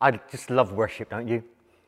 I just love worship, don't you?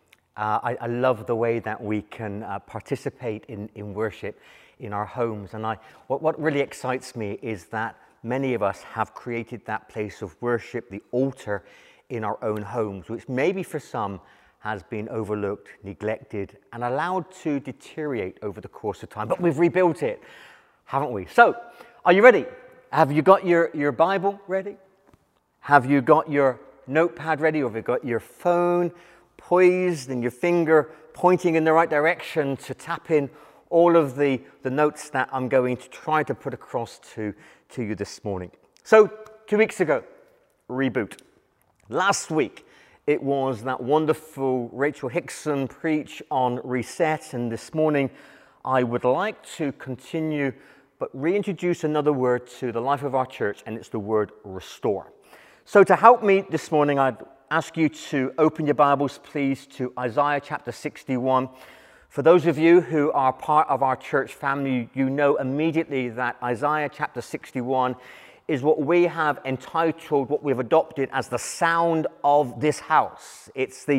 I love the way that we can participate in worship in our homes. And what really excites me is that many of us have created that place of worship, the altar, in our own homes, which maybe for some has been overlooked, neglected, and allowed to deteriorate over the course of time. But we've rebuilt it, haven't we? So, are you ready? Have you got your Bible ready? Have you got your notepad ready, or have you got your phone poised and your finger pointing in the right direction to tap in all of the notes that I'm going to try to put across to you this morning? So 2 weeks ago, reboot. Last week, it was that wonderful Rachel Hickson preach on reset, and this morning I would like to continue but reintroduce another word to the life of our church, and it's the word restore. So to help me this morning, I'd ask you to open your Bibles, please, to Isaiah chapter 61. For those of you who are part of our church family, you know immediately that Isaiah chapter 61 is what we have entitled, what we've adopted as the sound of this house.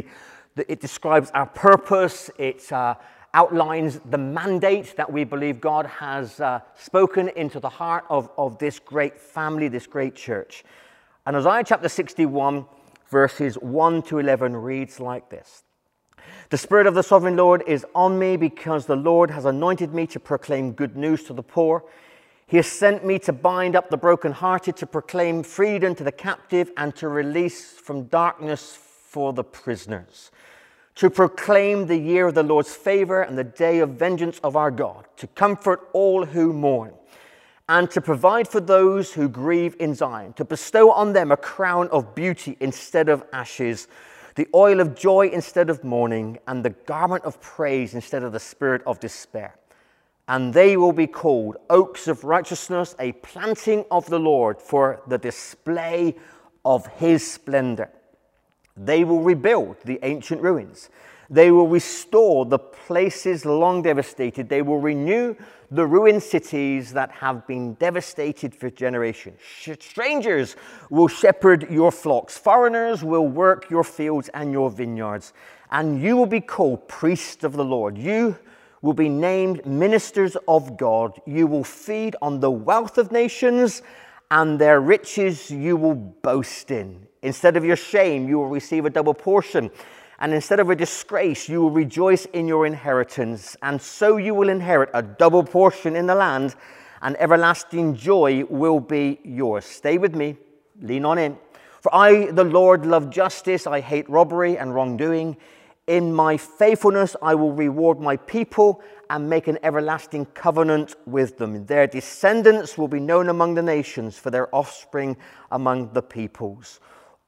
It describes our purpose, it outlines the mandate that we believe God has spoken into the heart of this great family, this great church. And Isaiah chapter 61, verses 1 to 11 reads like this. The Spirit of the Sovereign Lord is on me, because the Lord has anointed me to proclaim good news to the poor. He has sent me to bind up the brokenhearted, to proclaim freedom to the captive, and to release from darkness for the prisoners, to proclaim the year of the Lord's favor and the day of vengeance of our God, to comfort all who mourn, and to provide for those who grieve in Zion, to bestow on them a crown of beauty instead of ashes, the oil of joy instead of mourning, and the garment of praise instead of the spirit of despair. And they will be called oaks of righteousness, a planting of the Lord for the display of his splendor. They will rebuild the ancient ruins. They will restore the places long devastated. They will renew the ruined cities that have been devastated for generations. Strangers will shepherd your flocks. Foreigners will work your fields and your vineyards. And you will be called priests of the Lord. You will be named ministers of God. You will feed on the wealth of nations, and their riches you will boast in. Instead of your shame, you will receive a double portion. And instead of a disgrace, you will rejoice in your inheritance. And so you will inherit a double portion in the land, and everlasting joy will be yours. Stay with me. Lean on in. For I, the Lord, love justice. I hate robbery and wrongdoing. In my faithfulness, I will reward my people and make an everlasting covenant with them. Their descendants will be known among the nations, for their offspring among the peoples.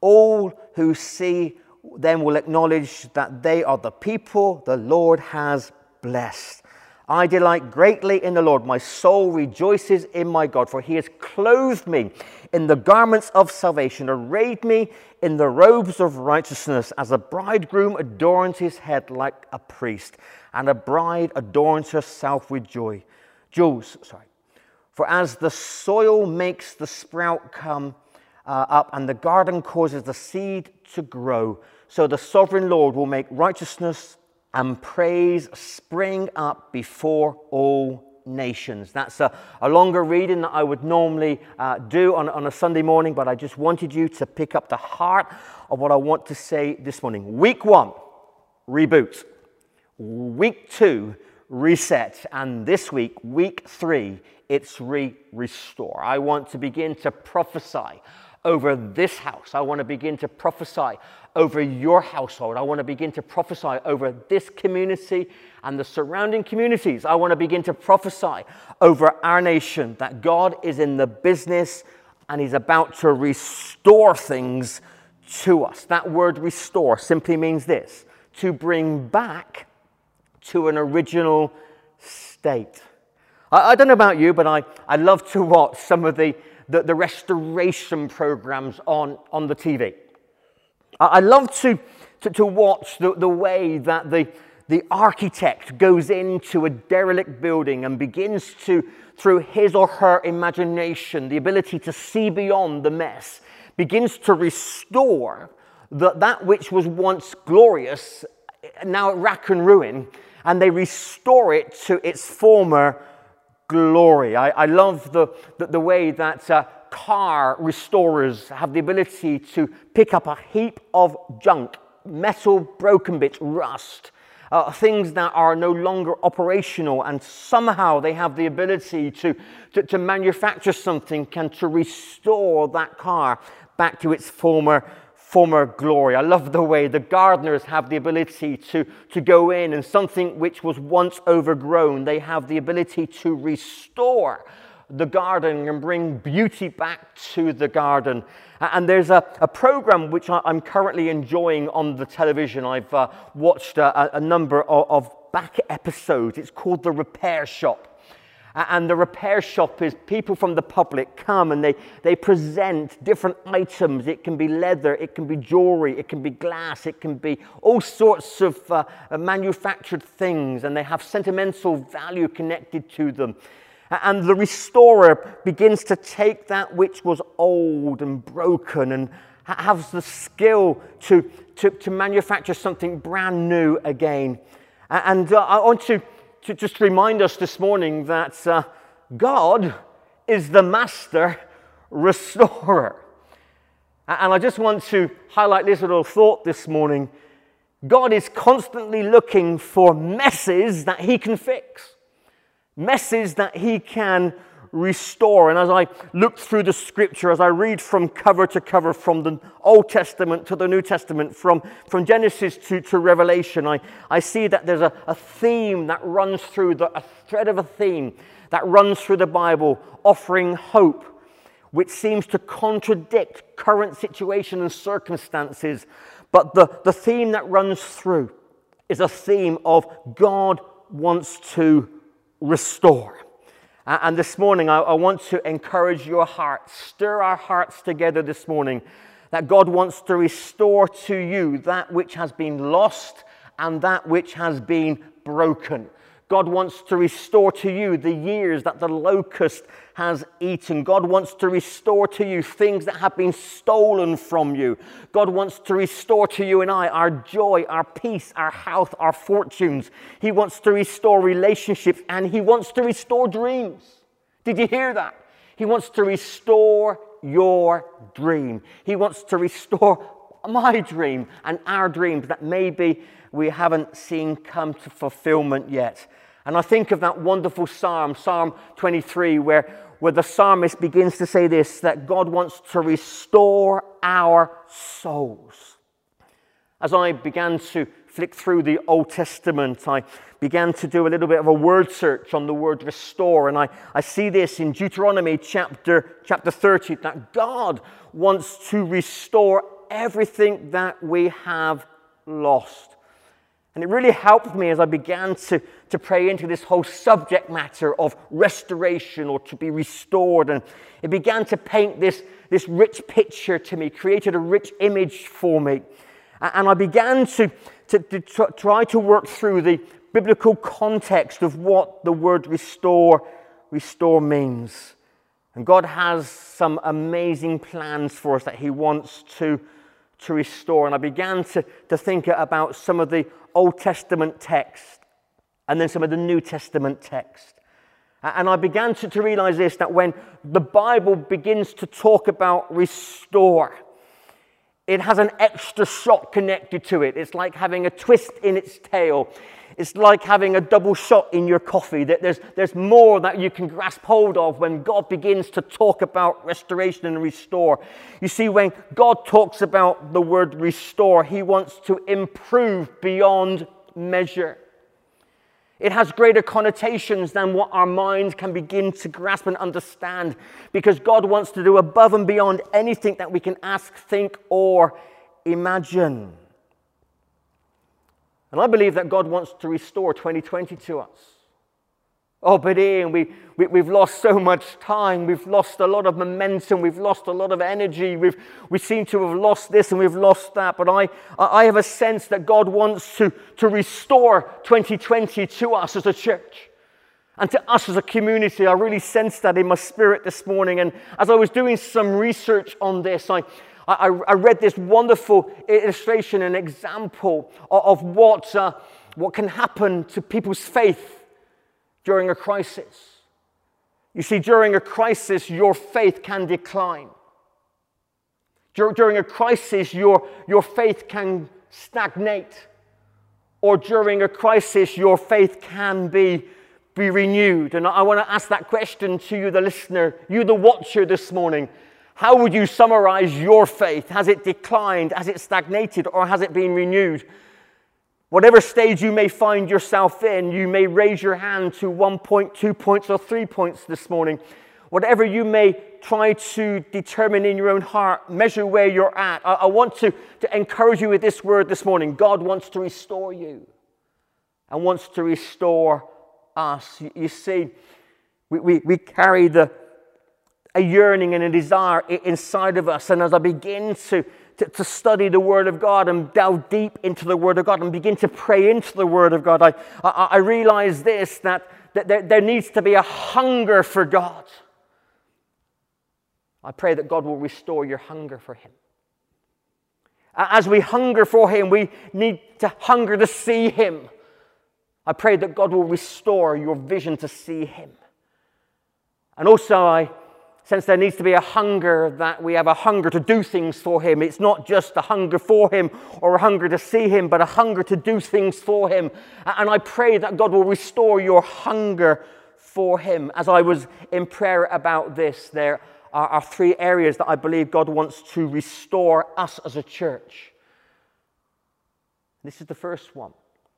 All who see them will acknowledge that they are the people the Lord has blessed. I delight greatly in the Lord. My soul rejoices in my God, for he has clothed me in the garments of salvation, arrayed me in the robes of righteousness, as a bridegroom adorns his head like a priest, and a bride adorns herself with jewels. For as the soil makes the sprout come up, and the garden causes the seed to grow, so the sovereign Lord will make righteousness and praise spring up before all nations. That's a longer reading that I would normally do on a Sunday morning, but I just wanted you to pick up the heart of what I want to say this morning. Week 1, reboot. Week 2, reset. And this week, week 3, it's restore. I want to begin to prophesy over this house. I want to begin to prophesy over your household. I want to begin to prophesy over this community and the surrounding communities. I want to begin to prophesy over our nation that God is in the business and he's about to restore things to us. That word restore simply means this: to bring back to an original state. I don't know about you, but I love to watch some of the restoration programs on the TV. I love to watch the way that the architect goes into a derelict building and begins to, through his or her imagination, the ability to see beyond the mess, begins to restore that which was once glorious, now at rack and ruin, and they restore it to its former glory. I love the way that car restorers have the ability to pick up a heap of junk, metal, broken bits, rust, things that are no longer operational, and somehow they have the ability to manufacture something and to restore that car back to its former glory. I love the way the gardeners have the ability to go in, and something which was once overgrown, they have the ability to restore the garden and bring beauty back to the garden. And there's a program which I'm currently enjoying on the television. I've watched a number of back episodes. It's called The Repair Shop. And the repair shop is people from the public come and they present different items. It can be leather, it can be jewelry, it can be glass, it can be all sorts of manufactured things, and they have sentimental value connected to them. And the restorer begins to take that which was old and broken and has the skill to manufacture something brand new again. And I want to just remind us this morning that God is the master restorer. And I just want to highlight this little thought this morning. God is constantly looking for messes that he can fix, messes that he can restore. And as I look through the scripture, as I read from cover to cover, from the Old Testament to the New Testament, from Genesis to Revelation, I see that there's a theme that runs through, a thread of a theme that runs through the Bible, offering hope, which seems to contradict current situation and circumstances. But the theme that runs through is a theme of God wants to restore. And this morning, I want to encourage your heart, stir our hearts together this morning, that God wants to restore to you that which has been lost and that which has been broken. God wants to restore to you the years that the locust has eaten. God wants to restore to you things that have been stolen from you. God wants to restore to you and I our joy, our peace, our health, our fortunes. He wants to restore relationships, and he wants to restore dreams. Did you hear that? He wants to restore your dream. He wants to restore my dream and our dreams that maybe we haven't seen come to fulfillment yet. And I think of that wonderful psalm, Psalm 23, where the psalmist begins to say this, that God wants to restore our souls. As I began to flick through the Old Testament, I began to do a little bit of a word search on the word restore. And I see this in Deuteronomy chapter 30, that God wants to restore everything that we have lost. And it really helped me as I began to pray into this whole subject matter of restoration, or to be restored. And it began to paint this rich picture to me, created a rich image for me. And I began to try to work through the biblical context of what the word restore means. And God has some amazing plans for us that he wants to restore. And I began to think about some of the Old Testament text and then some of the New Testament text. And I began to realize this, that when the Bible begins to talk about restore, it has an extra shot connected to it. It's like having a twist in its tail. It's like having a double shot in your coffee. There's more that you can grasp hold of when God begins to talk about restoration and restore. You see, when God talks about the word restore, he wants to improve beyond measure. It has greater connotations than what our minds can begin to grasp and understand, because God wants to do above and beyond anything that we can ask, think, or imagine. And I believe that God wants to restore 2020 to us. Oh, but Ian, we've lost so much time. We've lost a lot of momentum. We've lost a lot of energy. We seem to have lost this and we've lost that. But I have a sense that God wants to restore 2020 to us as a church and to us as a community. I really sense that in my spirit this morning. And as I was doing some research on this, I I read this wonderful illustration, an example of what can happen to people's faith during a crisis. You see, during a crisis, your faith can decline. During a crisis, your faith can stagnate. Or during a crisis, your faith can be renewed. And I want to ask that question to you, the listener, you, the watcher this morning. How would you summarize your faith? Has it declined? Has it stagnated? Or has it been renewed? Whatever stage you may find yourself in, you may raise your hand to 1 point, 2 points, or 3 points this morning. Whatever you may try to determine in your own heart, measure where you're at. I want to encourage you with this word this morning. God wants to restore you and wants to restore us. You see, we carry a yearning and a desire inside of us. And as I begin to study the Word of God and delve deep into the Word of God and begin to pray into the Word of God, I realize this, that there needs to be a hunger for God. I pray that God will restore your hunger for Him. As we hunger for Him, we need to hunger to see Him. I pray that God will restore your vision to see Him. And also I sense there needs to be a hunger, that we have a hunger to do things for Him. It's not just a hunger for Him or a hunger to see Him, but a hunger to do things for Him. And I pray that God will restore your hunger for Him. As I was in prayer about this, there are 3 areas that I believe God wants to restore us as a church. This is the first one.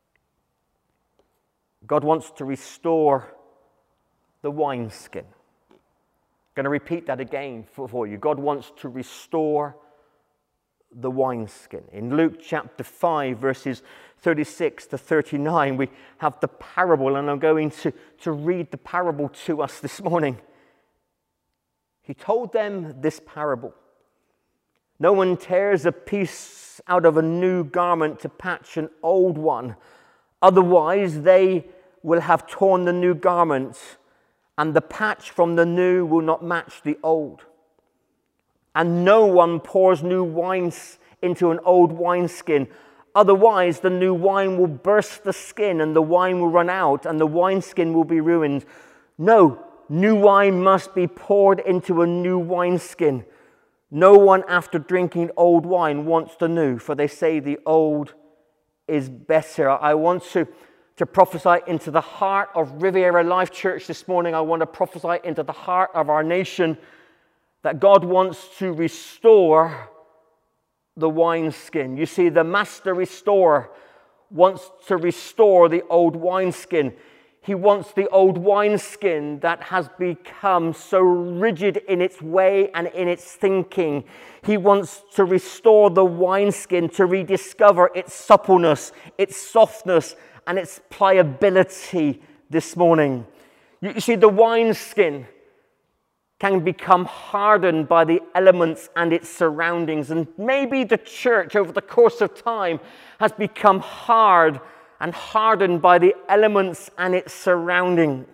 God wants to restore the wineskin. I'm going to repeat that again for you. God wants to restore the wineskin. In Luke chapter 5, verses 36 to 39, we have the parable, and I'm going to read the parable to us this morning. He told them this parable. No one tears a piece out of a new garment to patch an old one. Otherwise, they will have torn the new garment, and the patch from the new will not match the old. And no one pours new wine into an old wineskin. Otherwise, the new wine will burst the skin, and the wine will run out, and the wineskin will be ruined. No, new wine must be poured into a new wineskin. No one, after drinking old wine, wants the new, for they say the old is better. I want to prophesy into the heart of Riviera Life Church this morning. I want to prophesy into the heart of our nation that God wants to restore the wineskin. You see, the master restorer wants to restore the old wineskin. He wants the old wineskin that has become so rigid in its way and in its thinking. He wants to restore the wineskin to rediscover its suppleness, its softness, and its pliability this morning. You see, the wineskin can become hardened by the elements and its surroundings. And maybe the church over the course of time has become hard and hardened by the elements and its surroundings.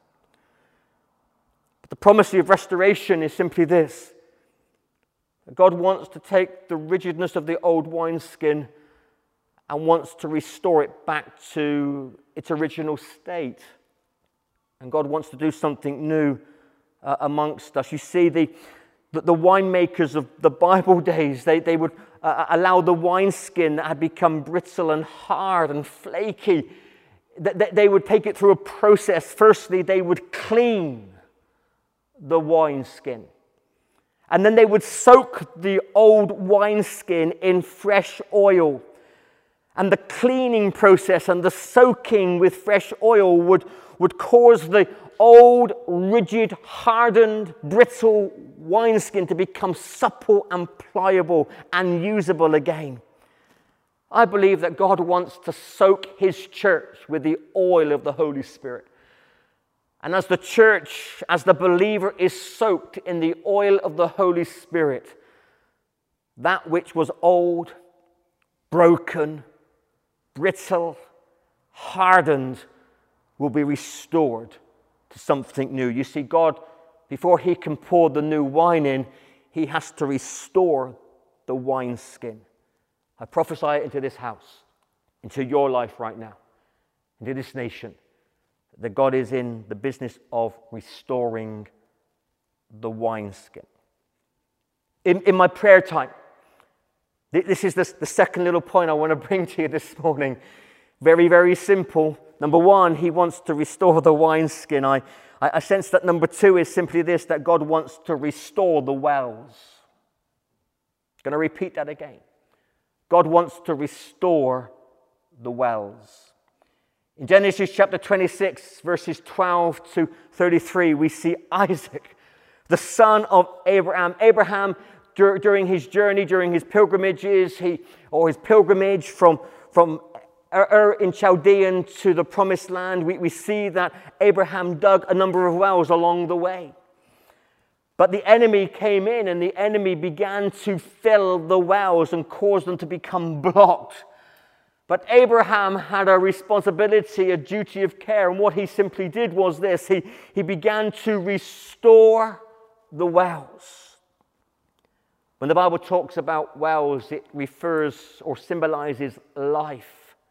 But the promise of restoration is simply this: God wants to take the rigidness of the old wineskin and wants to restore it back to its original state. And God wants to do something new amongst us. You see, the winemakers of the Bible days, they would allow the wineskin that had become brittle and hard and flaky, they would take it through a process. Firstly, they would clean the wineskin. And then they would soak the old wineskin in fresh oil. And the cleaning process and the soaking with fresh oil would cause the old, rigid, hardened, brittle wineskin to become supple and pliable and usable again. I believe that God wants to soak His church with the oil of the Holy Spirit. And as the church, as the believer is soaked in the oil of the Holy Spirit, that which was old, broken, brittle, hardened, will be restored to something new. You see, God, before He can pour the new wine in, He has to restore the wineskin. I prophesy it into this house, into your life right now, into this nation, that God is in the business of restoring the wineskin. In my prayer time, this is the second little point I want to bring to you this morning. Very, very simple. Number one, he wants to restore the wineskin. I sense that number two is simply this, that God wants to restore the wells. I'm going to repeat that again. God wants to restore the wells. In Genesis chapter 26, verses 12 to 33, we see Isaac, the son of Abraham. Abraham, during his journey, during his pilgrimages, his pilgrimage from Ur in Chaldean to the promised land, we see that Abraham dug a number of wells along the way. But the enemy came in and the enemy began to fill the wells and cause them to become blocked. But Abraham had a responsibility, a duty of care, and what he simply did was this. He began to restore the wells. When the Bible talks about wells, it refers or symbolizes life.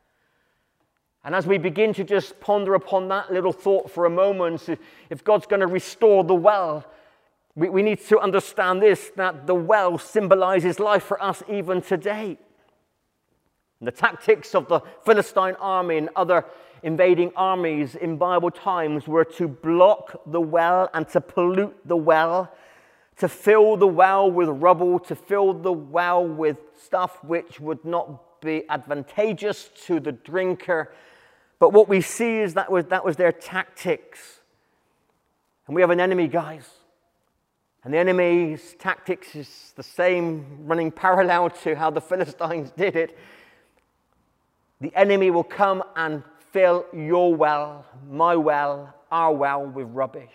And as we begin to just ponder upon that little thought for a moment, if God's going to restore the well, we need to understand this, that the well symbolizes life for us even today. The tactics of the Philistine army and other invading armies in Bible times were to block the well and to pollute the well, to fill the well with rubble, to fill the well with stuff which would not be advantageous to the drinker. But what we see is that was their tactics. And we have an enemy, guys. And the enemy's tactics is the same, running parallel to how the Philistines did it. The enemy will come and fill your well, my well, our well with rubbish.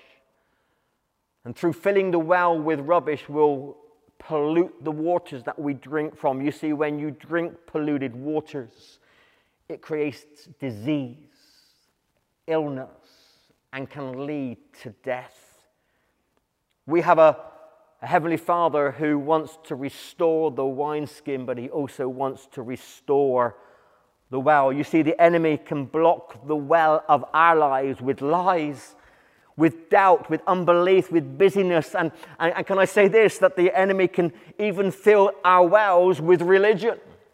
And through filling the well with rubbish, we'll pollute the waters that we drink from. You see, when you drink polluted waters, it creates disease, illness, and can lead to death. We have a Heavenly Father who wants to restore the wineskin, but he also wants to restore the well. You see, the enemy can block the well of our lives with lies, with doubt, with unbelief, with busyness. And can I say this, that the enemy can even fill our wells with religion,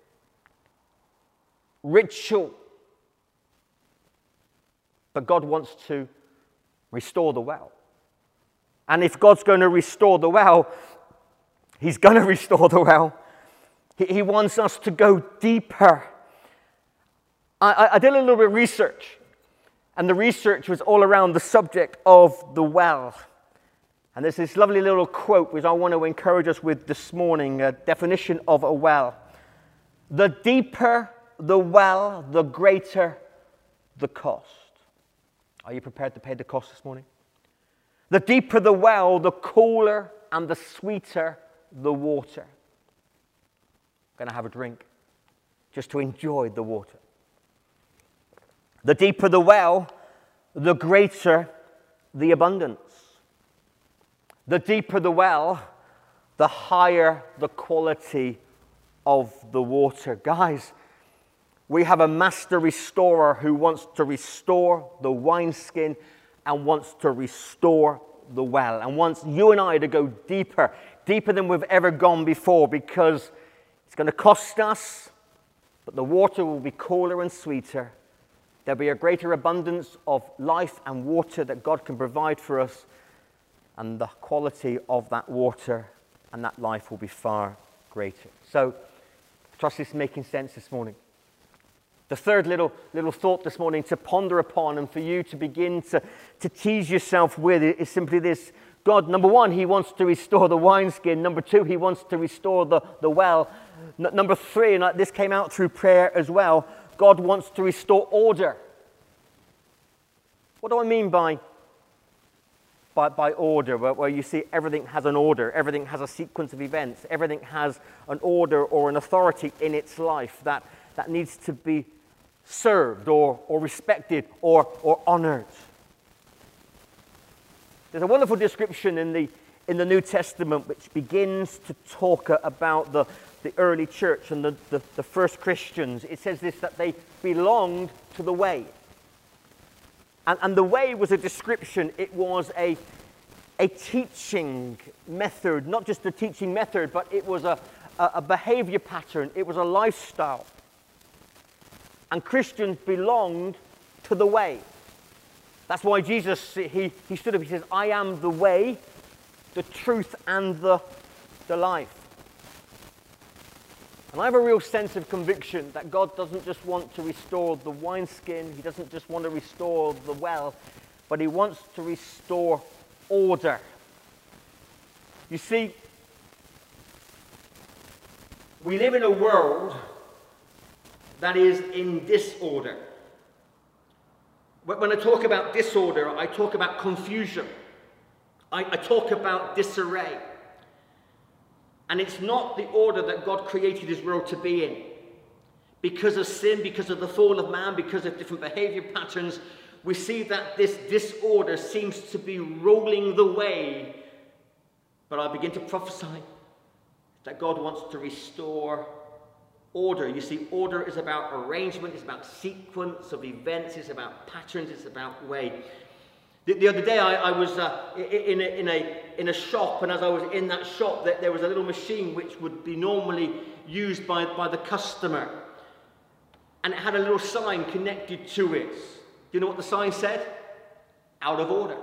ritual. But God wants to restore the well. And if God's going to restore the well, he's going to restore the well. He wants us to go deeper. I did a little bit of research, and the research was all around the subject of the well. And there's this lovely little quote which I want to encourage us with this morning, a definition of a well. The deeper the well, the greater the cost. Are you prepared to pay the cost this morning? The deeper the well, the cooler and the sweeter the water. I'm going to have a drink just to enjoy the water. The deeper the well, the greater the abundance. The deeper the well, the higher the quality of the water. Guys, we have a master restorer who wants to restore the wineskin and wants to restore the well, and wants you and I to go deeper than we've ever gone before, because it's going to cost us, but the water will be cooler and sweeter. There'll be a greater abundance of life and water that God can provide for us, and the quality of that water and that life will be far greater. So, I trust this is making sense this morning. The third little thought this morning to ponder upon and for you to begin to tease yourself with is simply this. God, number one, he wants to restore the wineskin. Number two, he wants to restore the well. Number three, and this came out through prayer as well, God wants to restore order. What do I mean by order? Where you see everything has an order, everything has a sequence of events, everything has an order or an authority in its life that needs to be served or respected or honored. There's a wonderful description in the New Testament which begins to talk about the early church and the first Christians, it says this, that they belonged to the way. And the way was a description, it was a teaching method, not just a teaching method, but it was a behavior pattern, it was a lifestyle. And Christians belonged to the way. That's why Jesus, he stood up, he says, I am the way, the truth, and the life. And I have a real sense of conviction that God doesn't just want to restore the wineskin, he doesn't just want to restore the well, but he wants to restore order. You see, we live in a world that is in disorder. When I talk about disorder, I talk about confusion. I talk about disarray. And it's not the order that God created his world to be in. Because of sin, because of the fall of man, because of different behavior patterns, we see that this disorder seems to be rolling the way. But I begin to prophesy that God wants to restore order. You see, order is about arrangement, it's about sequence of events, it's about patterns, it's about way. The other day I was in a shop, and as I was in that shop, there was a little machine which would be normally used by the customer. And it had a little sign connected to it. Do you know what the sign said? Out of order.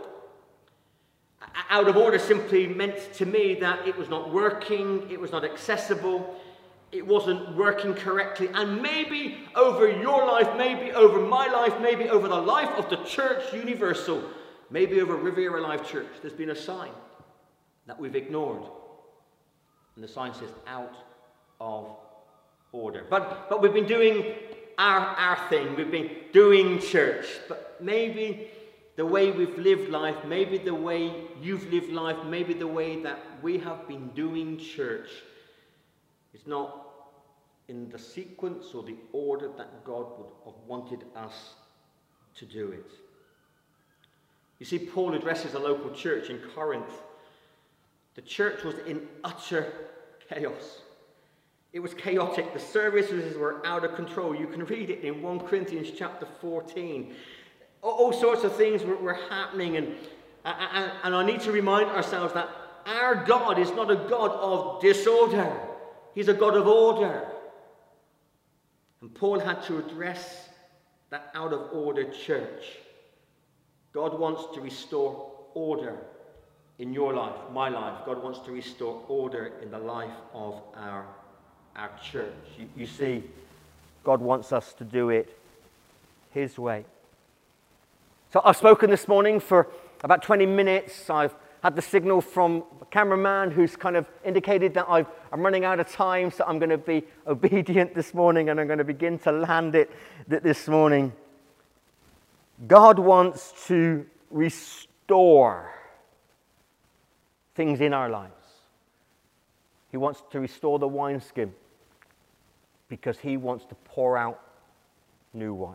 Out of order simply meant to me that it was not working, it was not accessible, it wasn't working correctly. And maybe over your life, maybe over my life, maybe over the life of the Church Universal, maybe over Riviera Life Church, there's been a sign that we've ignored. And the sign says, out of order. But we've been doing our thing. We've been doing church. But maybe the way we've lived life, maybe the way you've lived life, maybe the way that we have been doing church is not in the sequence or the order that God would have wanted us to do it. You see, Paul addresses a local church in Corinth. The church was in utter chaos. It was chaotic. The services were out of control. You can read it in 1 Corinthians chapter 14. All sorts of things were happening. And I need to remind ourselves that our God is not a God of disorder. He's a God of order. And Paul had to address that out of order church. God wants to restore order in your life, my life. God wants to restore order in the life of our church. You see, God wants us to do it his way. So I've spoken this morning for about 20 minutes. I've had the signal from the cameraman who's kind of indicated that I'm running out of time, so I'm going to be obedient this morning and I'm going to begin to land it this morning. God wants to restore things in our lives. He wants to restore the wineskin because he wants to pour out new wine.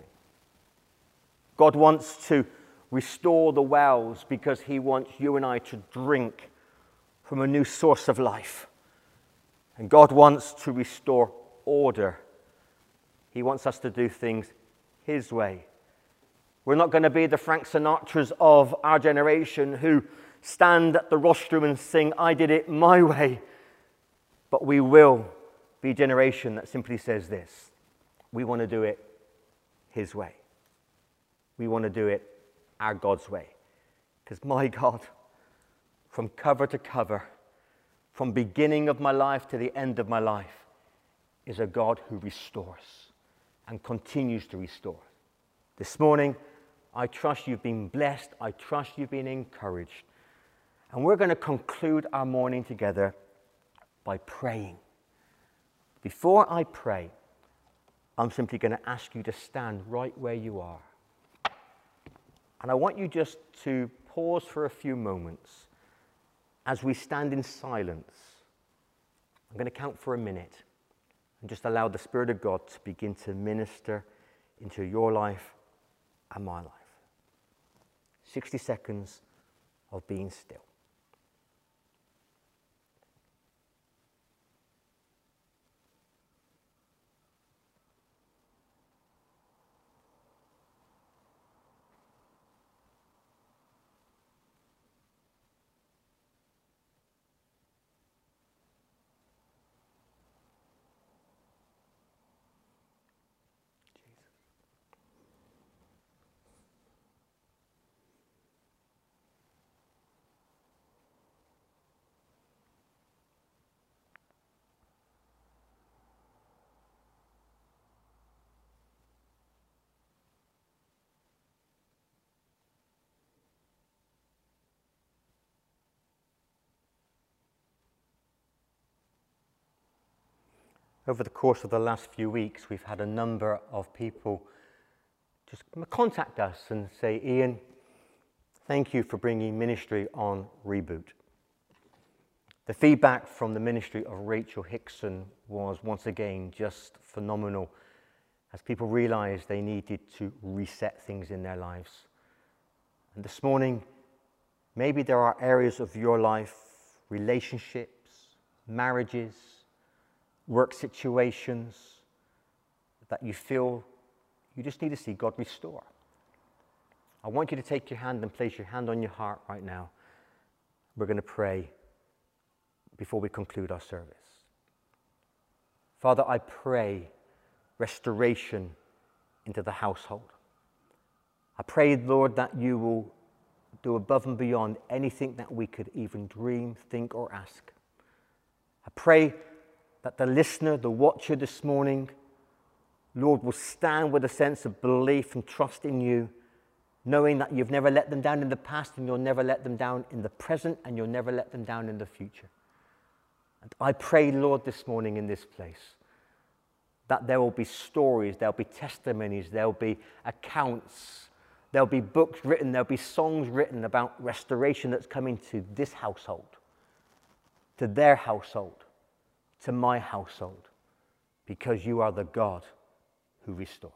God wants to restore the wells because he wants you and I to drink from a new source of life. And God wants to restore order. He wants us to do things his way. We're not going to be the Frank Sinatras of our generation who stand at the rostrum and sing, I did it my way. But we will be a generation that simply says this. We want to do it his way. We want to do it our God's way. Because my God, from cover to cover, from beginning of my life to the end of my life, is a God who restores and continues to restore. This morning, I trust you've been blessed. I trust you've been encouraged. And we're going to conclude our morning together by praying. Before I pray, I'm simply going to ask you to stand right where you are. And I want you just to pause for a few moments as we stand in silence. I'm going to count for a minute and just allow the Spirit of God to begin to minister into your life and my life. 60 seconds of being still. Over the course of the last few weeks, we've had a number of people just contact us and say, Ian, thank you for bringing ministry on Reboot. The feedback from the ministry of Rachel Hickson was once again just phenomenal as people realized they needed to reset things in their lives. And this morning, maybe there are areas of your life, relationships, marriages, work situations, that you feel you just need to see God restore. I want you to take your hand and place your hand on your heart right now. We're going to pray before we conclude our service. Father, I pray restoration into the household. I pray, Lord, that you will do above and beyond anything that we could even dream, think, or ask. I pray that the listener, the watcher this morning, Lord, will stand with a sense of belief and trust in you, knowing that you've never let them down in the past and you'll never let them down in the present and you'll never let them down in the future. And I pray, Lord, this morning in this place, that there will be stories, there'll be testimonies, there'll be accounts, there'll be books written, there'll be songs written about restoration that's coming to this household, to their household, to my household, because you are the God who restores.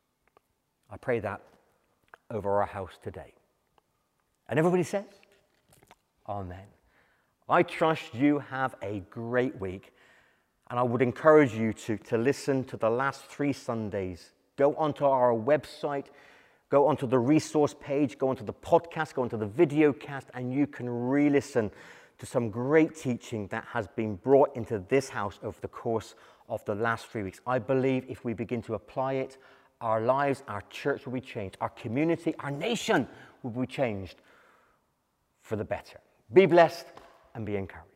I pray that over our house today. And everybody says, Amen. I trust you have a great week, and I would encourage you to listen to the last 3 Sundays. Go onto our website, go onto the resource page, go onto the podcast, go onto the video cast, and you can re-listen to some great teaching that has been brought into this house over the course of the last 3 weeks. I believe if we begin to apply it, our lives, our church will be changed. Our community, our nation will be changed for the better. Be blessed and be encouraged.